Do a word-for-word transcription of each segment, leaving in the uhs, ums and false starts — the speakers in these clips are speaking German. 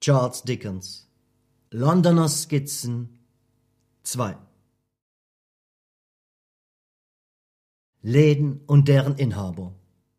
Charles Dickens. Londoner Skizzen zwei. Läden und deren Inhaber.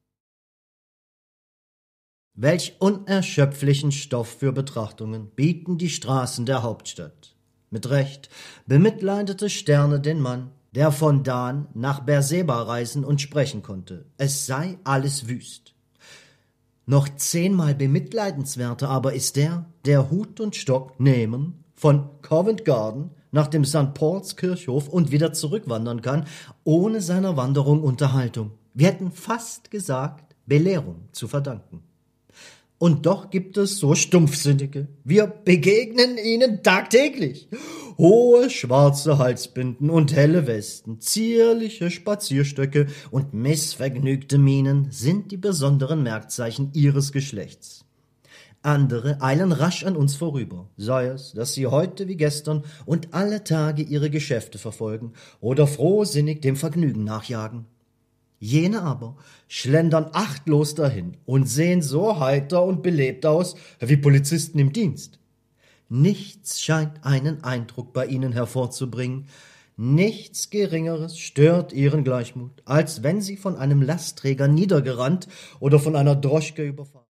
Welch unerschöpflichen Stoff für Betrachtungen bieten die Straßen der Hauptstadt. Mit Recht bemitleidete Sterne den Mann, der von Dan nach Berseba reisen und sprechen konnte. Es sei alles wüst. Noch zehnmal bemitleidenswerter aber ist der, der Hut und Stock nehmen, von Covent Garden nach dem Sankt Paul's Kirchhof und wieder zurückwandern kann, ohne seiner Wanderung Unterhaltung. Wir hätten fast gesagt, Belehrung zu verdanken. Und doch gibt es so Stumpfsinnige. Wir begegnen ihnen tagtäglich. Hohe schwarze Halsbinden und helle Westen, zierliche Spazierstöcke und missvergnügte Mienen sind die besonderen Merkzeichen ihres Geschlechts. Andere eilen rasch an uns vorüber, sei es, dass sie heute wie gestern und alle Tage ihre Geschäfte verfolgen oder frohsinnig dem Vergnügen nachjagen. Jene aber schlendern achtlos dahin und sehen so heiter und belebt aus wie Polizisten im Dienst. Nichts scheint einen Eindruck bei ihnen hervorzubringen, nichts Geringeres stört ihren Gleichmut, als wenn sie von einem Lastträger niedergerannt oder von einer Droschke überfahren.